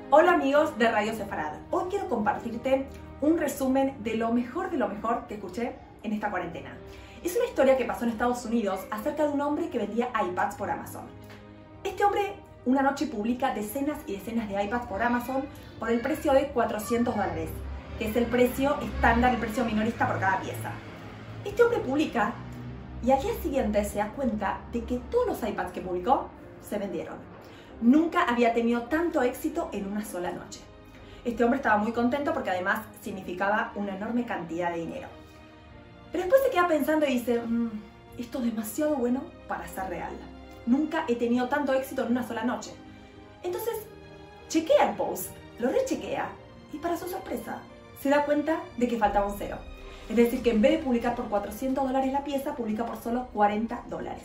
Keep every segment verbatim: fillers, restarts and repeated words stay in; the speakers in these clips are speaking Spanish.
Hola amigos de Radio Sefarad. Hoy quiero compartirte un resumen de lo mejor de lo mejor que escuché en esta cuarentena. Es una historia que pasó en Estados Unidos acerca de un hombre que vendía iPads por Amazon. Este hombre una noche publica decenas y decenas de iPads por Amazon por el precio de cuatrocientos dólares, que es el precio estándar, el precio minorista por cada pieza. Este hombre publica y al día siguiente se da cuenta de que todos los iPads que publicó se vendieron. Nunca había tenido tanto éxito en una sola noche. Este hombre estaba muy contento porque además significaba una enorme cantidad de dinero. Pero después se queda pensando y dice, mmm, esto es demasiado bueno para ser real. Nunca he tenido tanto éxito en una sola noche. Entonces, chequea el post, lo rechequea y para su sorpresa se da cuenta de que faltaba un cero. Es decir, que en vez de publicar por cuatrocientos dólares la pieza, publica por solo cuarenta dólares.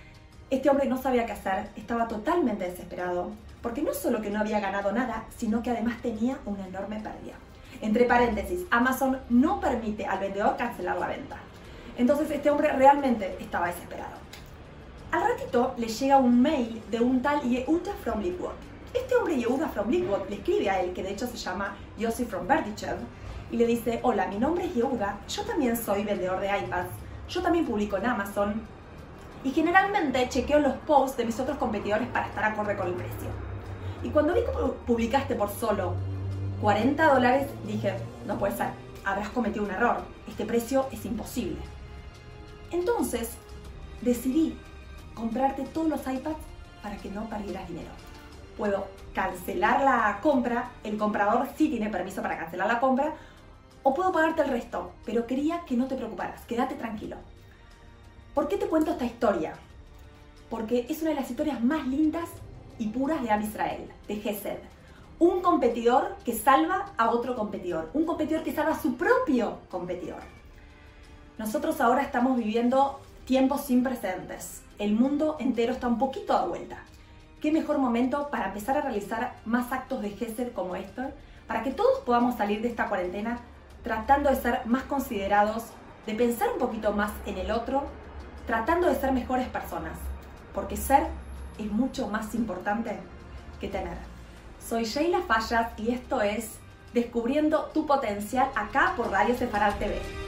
Este hombre no sabía qué hacer, estaba totalmente desesperado, porque no solo que no había ganado nada, sino que además tenía una enorme pérdida. Entre paréntesis, Amazon no permite al vendedor cancelar la venta. Entonces este hombre realmente estaba desesperado. Al ratito le llega un mail de un tal Yehuda from Liquid. Este hombre Yehuda from Liquid le escribe a él, que de hecho se llama Yossi from Berdichev, y le dice, hola, mi nombre es Yehuda, yo también soy vendedor de iPads, yo también publico en Amazon, y generalmente chequeo los posts de mis otros competidores para estar acorde con el precio. Y cuando vi que publicaste por solo cuarenta dólares, dije, no puede ser, habrás cometido un error, este precio es imposible. Entonces, decidí comprarte todos los iPads para que no perdieras dinero. Puedo cancelar la compra, el comprador sí tiene permiso para cancelar la compra, o puedo pagarte el resto, pero quería que no te preocuparas, quédate tranquilo. ¿Por qué te cuento esta historia? Porque es una de las historias más lindas y puras de Am Israel, de Gesed. Un competidor que salva a otro competidor, un competidor que salva a su propio competidor. Nosotros ahora estamos viviendo tiempos sin precedentes. El mundo entero está un poquito a vuelta. ¿Qué mejor momento para empezar a realizar más actos de Gesed como esto? Para que todos podamos salir de esta cuarentena tratando de ser más considerados, de pensar un poquito más en el otro, tratando de ser mejores personas, porque ser es mucho más importante que tener. Soy Sheila Fallas y esto es Descubriendo tu Potencial acá por Radio Sefarad T V.